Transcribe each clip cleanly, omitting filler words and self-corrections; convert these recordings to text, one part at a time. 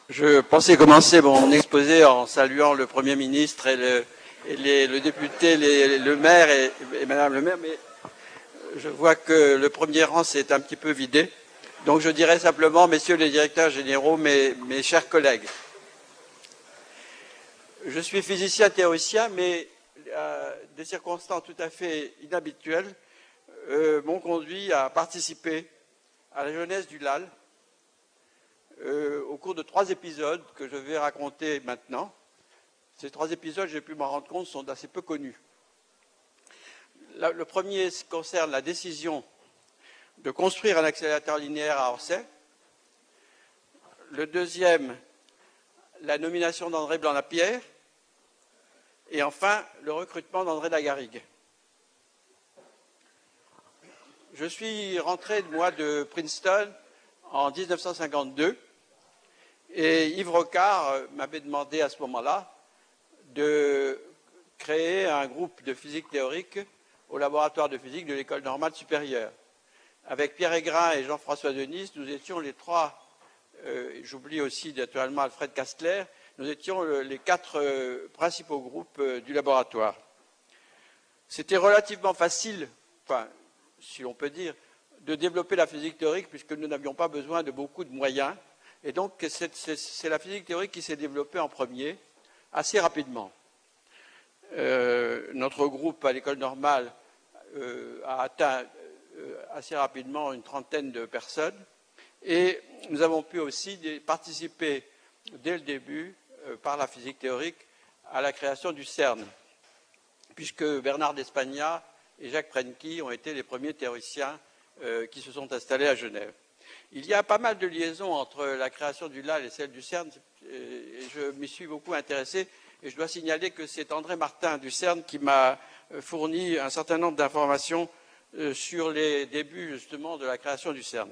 Je pensais commencer mon exposé en saluant le Premier ministre et le député, le maire et Madame le maire, mais je vois que le premier rang s'est un petit peu vidé. Donc je dirais simplement, messieurs les directeurs généraux, mes chers collègues, je suis physicien théoricien, mais des circonstances tout à fait inhabituelles m'ont conduit à participer à la jeunesse du LAL au cours de 3 épisodes que je vais raconter maintenant. Ces 3 épisodes, j'ai pu m'en rendre compte, sont assez peu connus. Le premier concerne la décision de construire un accélérateur linéaire à Orsay. Le deuxième, la nomination d'André Blanc-Lapierre. Et enfin, le recrutement d'André Lagarrigue. Je suis rentré, moi, de Princeton en 1952 et Yves Rocard m'avait demandé à ce moment-là de créer un groupe de physique théorique au laboratoire de physique de l'École normale supérieure. Avec Pierre Aigrin et Jean-François Denis, nous étions les 3, j'oublie aussi naturellement Alfred Kastler, nous étions les 4 principaux groupes du laboratoire. C'était relativement facile, enfin, si on peut dire, de développer la physique théorique puisque nous n'avions pas besoin de beaucoup de moyens. Et donc, c'est la physique théorique qui s'est développée en premier, assez rapidement. Notre groupe à l'école normale a atteint assez rapidement une trentaine de personnes et nous avons pu aussi participer dès le début, par la physique théorique, à la création du CERN, puisque Bernard d'Espagna et Jacques Prenki ont été les premiers théoriciens qui se sont installés à Genève. Il y a pas mal de liaisons entre la création du LAL et celle du CERN, et je m'y suis beaucoup intéressé, et je dois signaler que c'est André Martin du CERN qui m'a fourni un certain nombre d'informations sur les débuts justement de la création du CERN.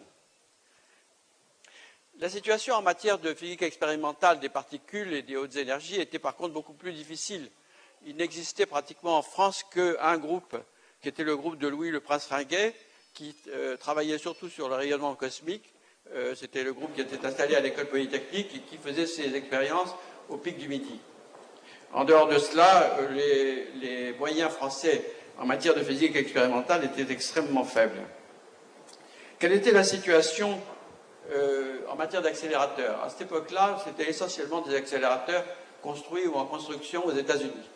La situation en matière de physique expérimentale des particules et des hautes énergies était par contre beaucoup plus difficile. Il n'existait pratiquement en France qu'un groupe, qui était le groupe de Louis Le Prince-Ringuet, qui travaillait surtout sur le rayonnement cosmique. C'était le groupe qui était installé à l'école polytechnique et qui faisait ses expériences au pic du Midi. En dehors de cela, les moyens français en matière de physique expérimentale étaient extrêmement faibles. Quelle était la situation en matière d'accélérateurs? À cette époque-là, c'était essentiellement des accélérateurs construits ou en construction aux États-Unis.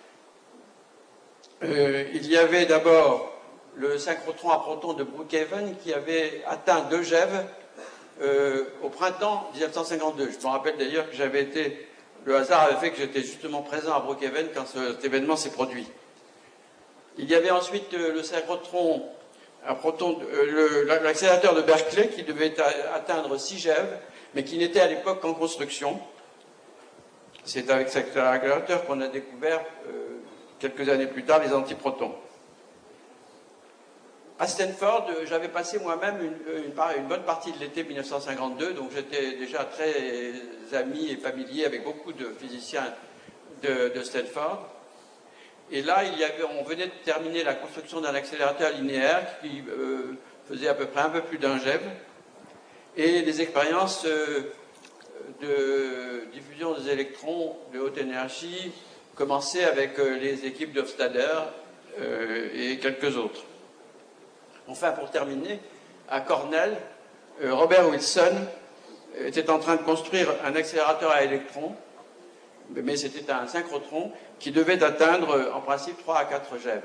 Il y avait d'abord le synchrotron à protons de Brookhaven qui avait atteint 2 GeV au printemps 1952. Je me rappelle d'ailleurs que j'avais été, le hasard avait fait que j'étais justement présent à Brookhaven quand cet événement s'est produit. Il y avait ensuite le synchrotron à protons, l'accélérateur de Berkeley qui devait atteindre 6 GeV, mais qui n'était à l'époque qu'en construction. C'est avec cet accélérateur qu'on a découvert quelques années plus tard les antiprotons. À Stanford, j'avais passé moi-même une bonne partie de l'été 1952, donc j'étais déjà très ami et familier avec beaucoup de physiciens de Stanford. Et là, on venait de terminer la construction d'un accélérateur linéaire qui faisait à peu près un peu plus d'1 GeV, et des expériences de diffusion des électrons de haute énergie commençaient avec les équipes d'Hofstadter et quelques autres. Enfin, pour terminer, à Cornell, Robert Wilson était en train de construire un accélérateur à électrons, mais c'était un synchrotron qui devait atteindre en principe 3 à 4 GeV.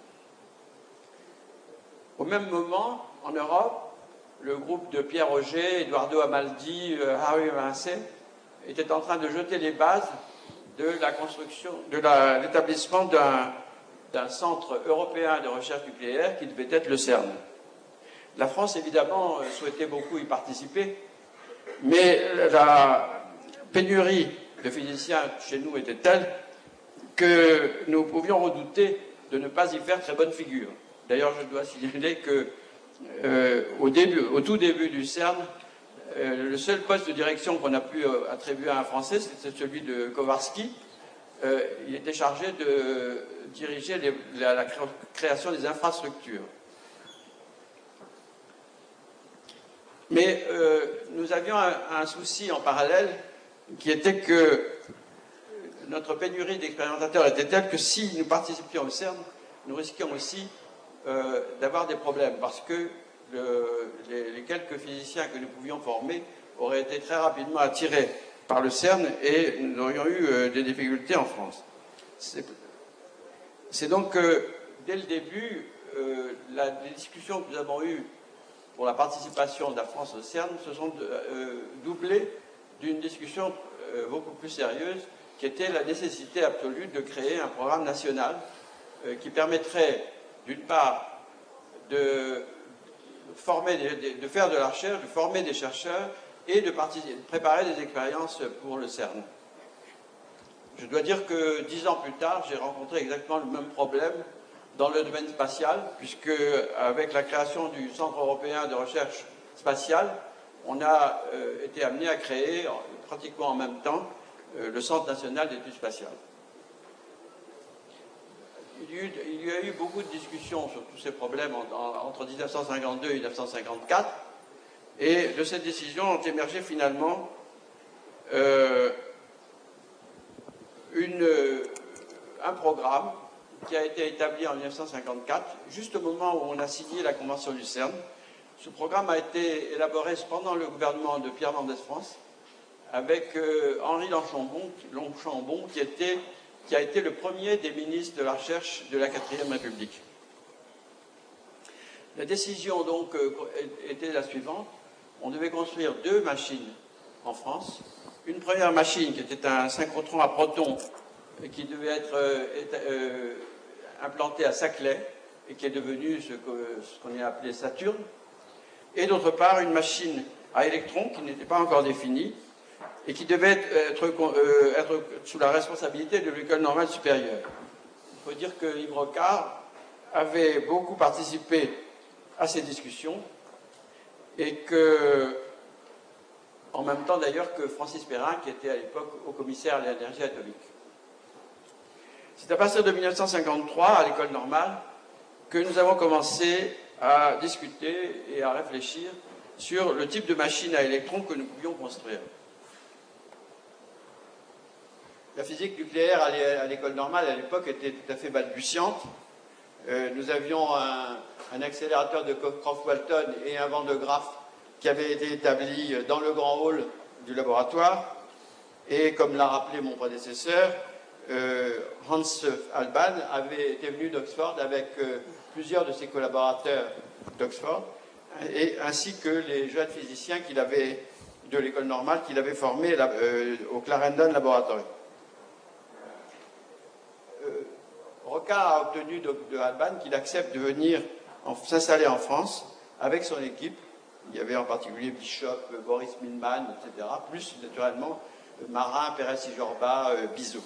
Au même moment, en Europe, le groupe de Pierre Auger, Eduardo Amaldi, Harry Vincent était en train de jeter les bases de la construction, de l'établissement d'un centre européen de recherche nucléaire qui devait être le CERN. La France, évidemment, souhaitait beaucoup y participer, mais la pénurie de physiciens chez nous était telle que nous pouvions redouter de ne pas y faire très bonne figure. D'ailleurs, je dois signaler que au tout début du CERN, le seul poste de direction qu'on a pu attribuer à un Français, c'était celui de Kowarski. Il était chargé de diriger la création des infrastructures. Mais nous avions un souci en parallèle, qui était que notre pénurie d'expérimentateurs était telle que si nous participions au CERN, nous risquions aussi d'avoir des problèmes, parce que les quelques physiciens que nous pouvions former auraient été très rapidement attirés par le CERN et nous aurions eu des difficultés en France. C'est donc dès le début, les discussions que nous avons eues pour la participation de la France au CERN se sont doublées d'une discussion beaucoup plus sérieuse, qui était la nécessité absolue de créer un programme national qui permettrait, d'une part, de faire de la recherche, de former des chercheurs et de préparer des expériences pour le CERN. Je dois dire que 10 ans plus tard, j'ai rencontré exactement le même problème dans le domaine spatial, puisque avec la création du Centre européen de recherche spatiale, on a été amené à créer pratiquement en même temps le Centre national d'études spatiales. Il y a eu beaucoup de discussions sur tous ces problèmes entre 1952 et 1954, et de cette décision ont émergé finalement un programme qui a été établi en 1954, juste au moment où on a signé la convention du CERN. Ce programme a été élaboré pendant le gouvernement de Pierre Mendès France, avec Henri Longchambon, qui a été le premier des ministres de la Recherche de la 4e République. La décision donc était la suivante. On devait construire 2 machines en France. Une première machine qui était un synchrotron à protons qui devait être implanté à Saclay et qui est devenu ce qu'on a appelé Saturne. Et d'autre part, une machine à électrons qui n'était pas encore définie et qui devait être sous la responsabilité de l'École normale supérieure. Il faut dire que Yves Rocard avait beaucoup participé à ces discussions et que, en même temps d'ailleurs que Francis Perrin, qui était à l'époque haut commissaire à l'énergie atomique. C'est à partir de 1953, à l'École normale, que nous avons commencé à discuter et à réfléchir sur le type de machine à électrons que nous pouvions construire. La physique nucléaire à l'École normale, à l'époque, était tout à fait balbutiante. Nous avions un accélérateur de Cockcroft-Walton et un Van de Graaff qui avaient été établis dans le grand hall du laboratoire. Et comme l'a rappelé mon prédécesseur, Hans Alban était venu d'Oxford avec plusieurs de ses collaborateurs d'Oxford, ainsi que les jeunes physiciens de l'école normale qu'il avait formés au Clarendon Laboratory. Rocard a obtenu de Alban qu'il accepte de venir s'installer en France avec son équipe. Il y avait en particulier Bishop, Boris Milman, etc., plus naturellement Marin, Pérez y Jorba, Bizot.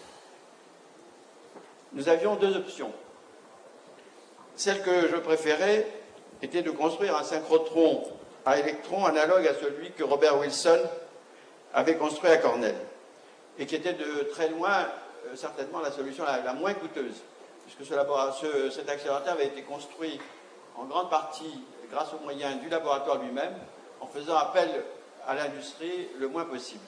Nous avions 2 options. Celle que je préférais était de construire un synchrotron à électrons analogue à celui que Robert Wilson avait construit à Cornell, et qui était de très loin certainement la solution la moins coûteuse, puisque cet accélérateur avait été construit en grande partie grâce aux moyens du laboratoire lui-même, en faisant appel à l'industrie le moins possible.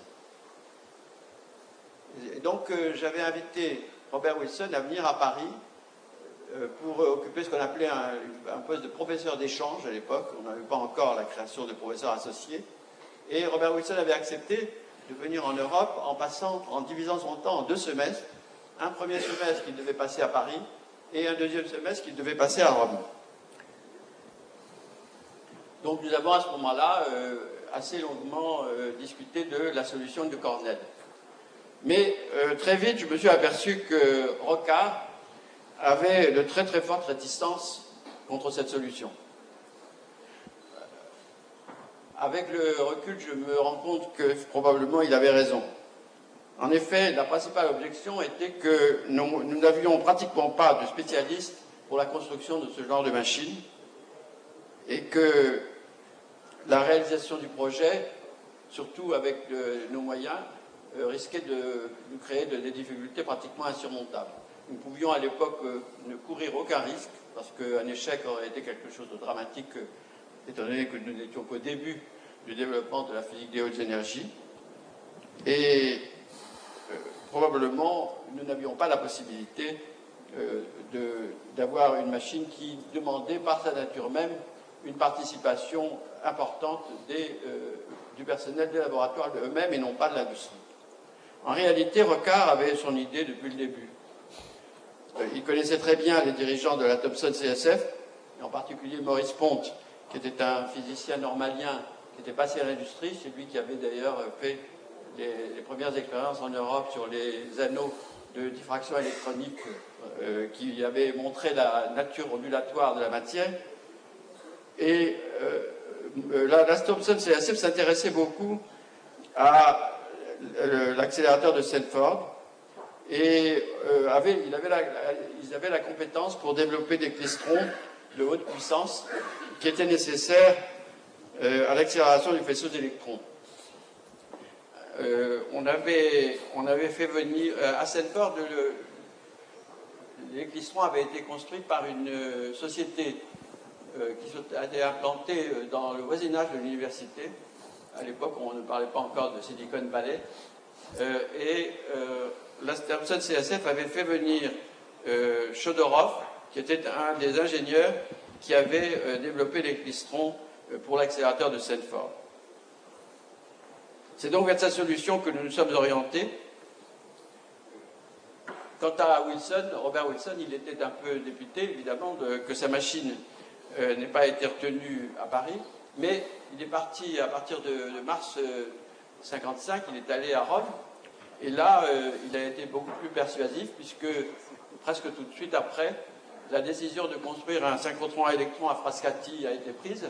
Et donc j'avais invité Robert Wilson à venir à Paris pour occuper ce qu'on appelait un poste de professeur d'échange à l'époque. On n'avait pas encore la création de professeurs associés. Et Robert Wilson avait accepté de venir en Europe en divisant son temps en 2 semestres. Un premier semestre qu'il devait passer à Paris et un deuxième semestre qu'il devait passer à Rome. Donc nous avons à ce moment-là assez longuement discuté de la solution de Cornell. Mais très vite, je me suis aperçu que Rocard avait de très très fortes réticences contre cette solution. Avec le recul, je me rends compte que probablement il avait raison. En effet, la principale objection était que nous n'avions pratiquement pas de spécialistes pour la construction de ce genre de machine et que la réalisation du projet, surtout avec nos moyens, risquait de nous créer des difficultés pratiquement insurmontables. Nous pouvions à l'époque ne courir aucun risque, parce qu'un échec aurait été quelque chose de dramatique, étant donné que nous n'étions qu'au début du développement de la physique des hautes énergies. Et probablement, nous n'avions pas la possibilité d'avoir une machine qui demandait par sa nature même une participation importante du personnel des laboratoires eux-mêmes et non pas de l'industrie. En réalité, Rocard avait son idée depuis le début. Il connaissait très bien les dirigeants de la Thomson CSF, et en particulier Maurice Ponte, qui était un physicien normalien qui était passé à l'industrie. C'est lui qui avait d'ailleurs fait les premières expériences en Europe sur les anneaux de diffraction électronique qui avaient montré la nature ondulatoire de la matière. Et la Thomson CSF s'intéressait beaucoup à l'accélérateur de Stanford et ils avaient la compétence pour développer des clistrons de haute puissance qui étaient nécessaires à l'accélération du faisceau d'électrons. On avait fait venir à Stanford, les clistrons avaient été construits par une société qui a été implantée dans le voisinage de l'université. À l'époque, on ne parlait pas encore de Silicon Valley. La Thomson CSF avait fait venir Chodorov, qui était un des ingénieurs qui avait développé les clistrons pour l'accélérateur de Stanford. C'est donc vers cette solution que nous nous sommes orientés. Quant à Wilson, Robert Wilson, il était un peu député, évidemment, que sa machine n'ait pas été retenue à Paris, mais il est parti à partir de mars 1955, il est allé à Rome, et là, il a été beaucoup plus persuasif, puisque presque tout de suite après, la décision de construire un synchrotron à électrons à Frascati a été prise,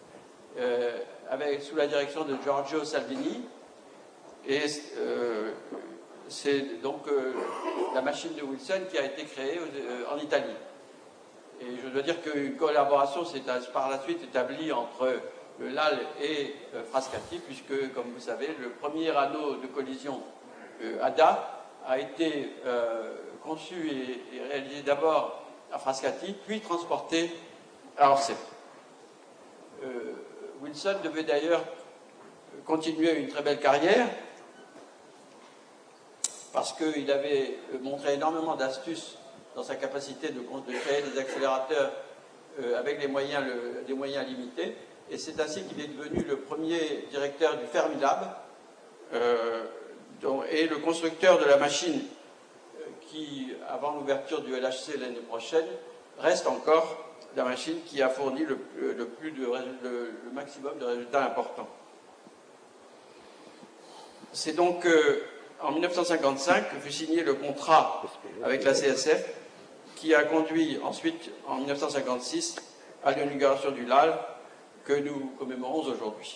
sous la direction de Giorgio Salvini, et c'est donc la machine de Wilson qui a été créée en Italie. Et je dois dire qu'une collaboration s'est par la suite établie entre le LAL et Frascati, puisque, comme vous savez, le premier anneau de collision ADA a été conçu et réalisé d'abord à Frascati, puis transporté à Orsay. Wilson devait d'ailleurs continuer une très belle carrière, parce qu'il avait montré énormément d'astuces dans sa capacité de créer des accélérateurs avec des moyens limités. Et c'est ainsi qu'il est devenu le premier directeur du Fermilab et le constructeur de la machine qui, avant l'ouverture du LHC l'année prochaine, reste encore la machine qui a fourni le maximum de résultats importants. C'est donc en 1955 que fut signé le contrat avec la CSF, qui a conduit ensuite, en 1956, à l'inauguration du LAL, que nous commémorons aujourd'hui.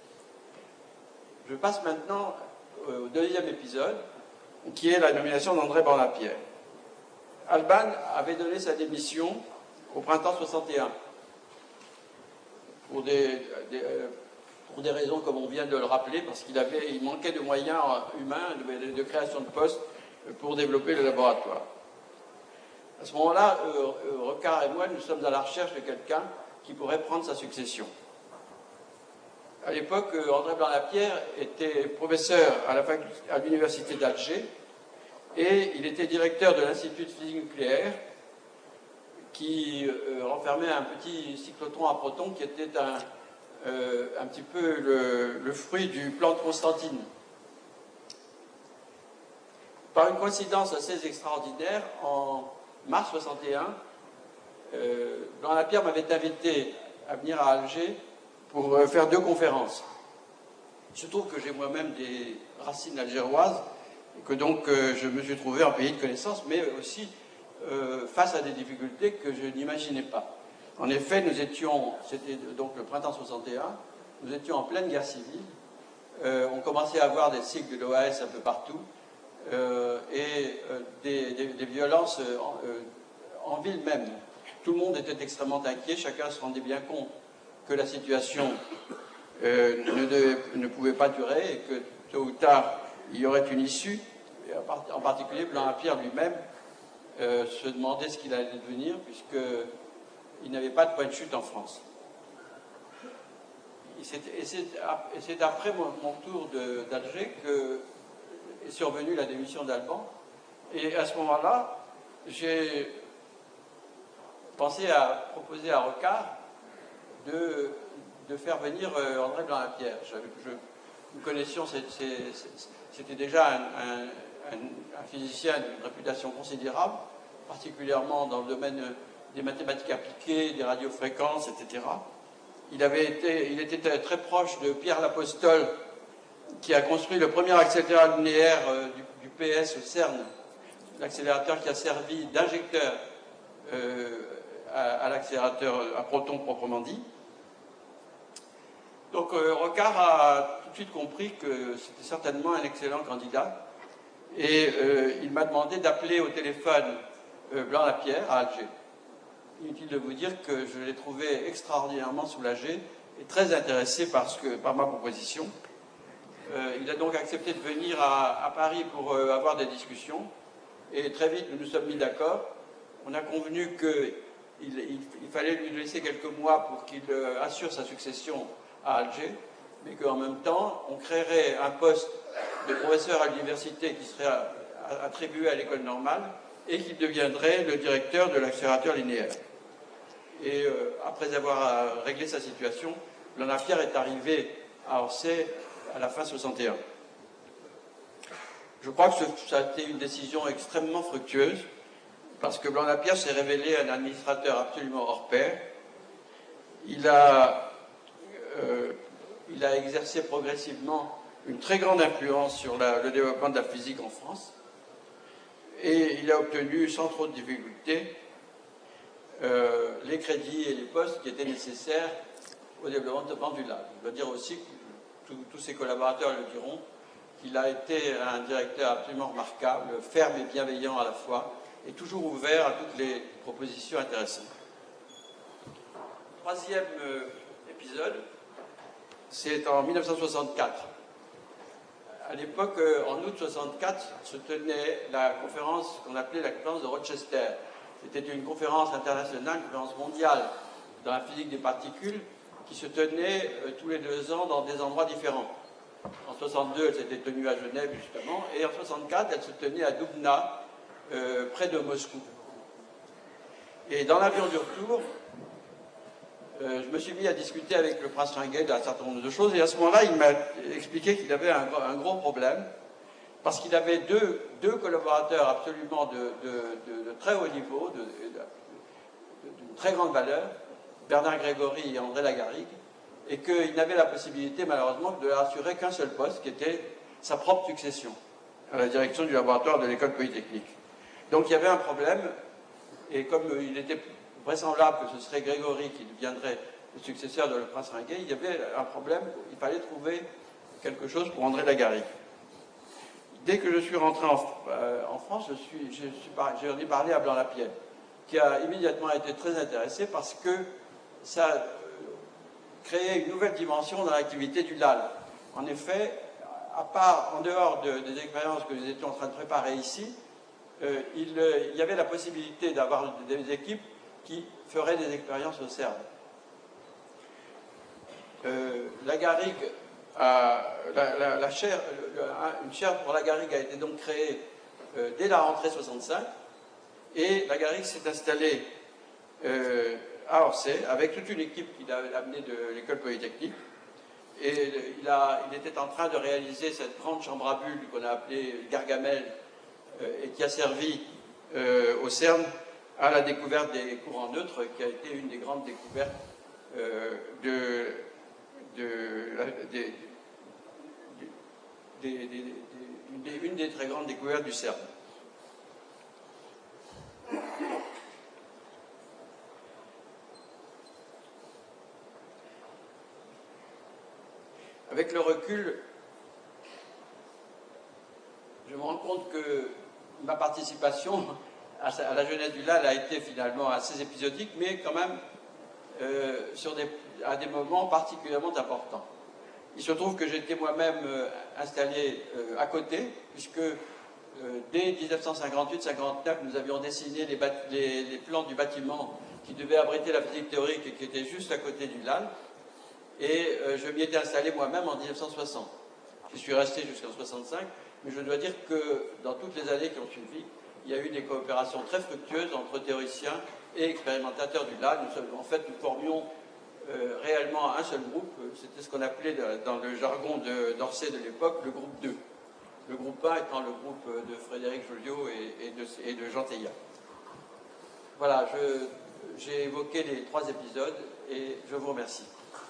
Je passe maintenant au deuxième épisode, qui est la nomination d'André Borlapierre. Alban avait donné sa démission au printemps 61, pour des raisons comme on vient de le rappeler, parce qu'il manquait de moyens humains, de création de postes pour développer le laboratoire. À ce moment-là, Rocard et moi, nous sommes à la recherche de quelqu'un qui pourrait prendre sa succession. À l'époque, André Borlapierre était professeur à l'université d'Alger et il était directeur de l'Institut de physique nucléaire qui renfermait un petit cyclotron à protons qui était un petit peu le fruit du plan de Constantine. Par une coïncidence assez extraordinaire, en mars 61, Borlapierre m'avait invité à venir à Alger pour faire 2 conférences. Il se trouve que j'ai moi-même des racines algéroises et que donc je me suis trouvé en pays de connaissance, mais aussi face à des difficultés que je n'imaginais pas. En effet, c'était donc le printemps 61, nous étions en pleine guerre civile, on commençait à avoir des cycles de l'OAS un peu partout, et des violences en ville même. Tout le monde était extrêmement inquiet, chacun se rendait bien compte que la situation ne pouvait pas durer et que tôt ou tard il y aurait une issue. Et en particulier, Borlapierre lui-même se demandait ce qu'il allait devenir, puisqu'il n'avait pas de point de chute en France. Et c'est après mon tour d'Alger que est survenue la démission d'Alban. Et à ce moment-là, j'ai pensé à proposer à Rocard de faire venir André Blanc-Lapierre. Nous connaissions, c'était déjà un physicien d'une réputation considérable, particulièrement dans le domaine des mathématiques appliquées, des radiofréquences, etc. Il était très proche de Pierre L'Apostole, qui a construit le premier accélérateur linéaire du PS au CERN, l'accélérateur qui a servi d'injecteur à l'accélérateur à protons proprement dit. Donc Rocard a tout de suite compris que c'était certainement un excellent candidat et il m'a demandé d'appeler au téléphone Blanc-Lapierre à Alger. Inutile de vous dire que je l'ai trouvé extraordinairement soulagé et très intéressé par ma proposition. Il a donc accepté de venir à Paris pour avoir des discussions et très vite nous nous sommes mis d'accord. On a convenu qu'il fallait lui laisser quelques mois pour qu'il assure sa succession à Alger, mais qu'en même temps, on créerait un poste de professeur à l'université qui serait attribué à l'école normale et qui deviendrait le directeur de l'accélérateur linéaire. Et après avoir réglé sa situation, Blanc-Lapierre est arrivé à Orsay à la fin 61. Je crois que ça a été une décision extrêmement fructueuse, parce que Blanc-Lapierre s'est révélé un administrateur absolument hors pair. Il a exercé progressivement une très grande influence sur le développement de la physique en France, et il a obtenu sans trop de difficultés les crédits et les postes qui étaient nécessaires au développement du lab. Je dois dire aussi que tous ses collaborateurs le diront, qu'il a été un directeur absolument remarquable, ferme et bienveillant à la fois, et toujours ouvert à toutes les propositions intéressantes. Troisième épisode, c'est en 1964. À l'époque, en août 1964, se tenait la conférence qu'on appelait la conférence de Rochester. C'était une conférence internationale, une conférence mondiale dans la physique des particules, qui se tenait tous les 2 ans dans des endroits différents. En 1962, elle s'était tenue à Genève, justement, et en 1964, elle se tenait à Dubna, près de Moscou. Et dans l'avion du retour, je me suis mis à discuter avec le prince Ringuet d'un certain nombre de choses, et à ce moment-là, il m'a expliqué qu'il avait un gros problème, parce qu'il avait deux collaborateurs absolument de très haut niveau, d'une très grande valeur, Bernard Grégory et André Lagarigue, et qu'il n'avait la possibilité, malheureusement, de leur assurer qu'un seul poste, qui était sa propre succession à la direction du laboratoire de l'école polytechnique. Donc il y avait un problème, et comme il était vraisemblable que ce serait Grégory qui deviendrait le successeur de le prince Ringuet, il y avait un problème, il fallait trouver quelque chose pour André Lagarigue. Dès que je suis rentré en France, j'en ai parlé à Blanc-Lapierre, qui a immédiatement été très intéressé parce que ça créait une nouvelle dimension dans l'activité du LAL. En effet, en dehors des expériences que nous étions en train de préparer ici, il y avait la possibilité d'avoir des équipes qui feraient des expériences au CERN. Lagarigue, une chaire pour Lagarigue a été donc créée dès la rentrée 65, et Lagarigue s'est installé à Orsay avec toute une équipe qu'il a amenée de l'école polytechnique, et il était en train de réaliser cette grande chambre à bulles qu'on a appelée Gargamel, et qui a servi au CERN à la découverte des courants neutres, qui a été une des grandes découvertes une des très grandes découvertes du CERN. Avec le recul, je me rends compte que ma participation à la jeunesse du LAL a été finalement assez épisodique, mais quand même à des moments particulièrement importants. Il se trouve que j'étais moi-même installé à côté, puisque dès 1958-59, nous avions dessiné les plans du bâtiment qui devait abriter la physique théorique et qui était juste à côté du LAL, et je m'y étais installé moi-même en 1960. J'y suis resté jusqu'en 65, mais je dois dire que dans toutes les années qui ont suivi, il y a eu des coopérations très fructueuses entre théoriciens et expérimentateurs du LA. En fait, nous formions réellement un seul groupe. C'était ce qu'on appelait dans le jargon d'Orsay de l'époque le groupe 2. Le groupe 1 étant le groupe de Frédéric Joliot et de Jean Teillat. Voilà, j'ai évoqué les 3 épisodes et je vous remercie.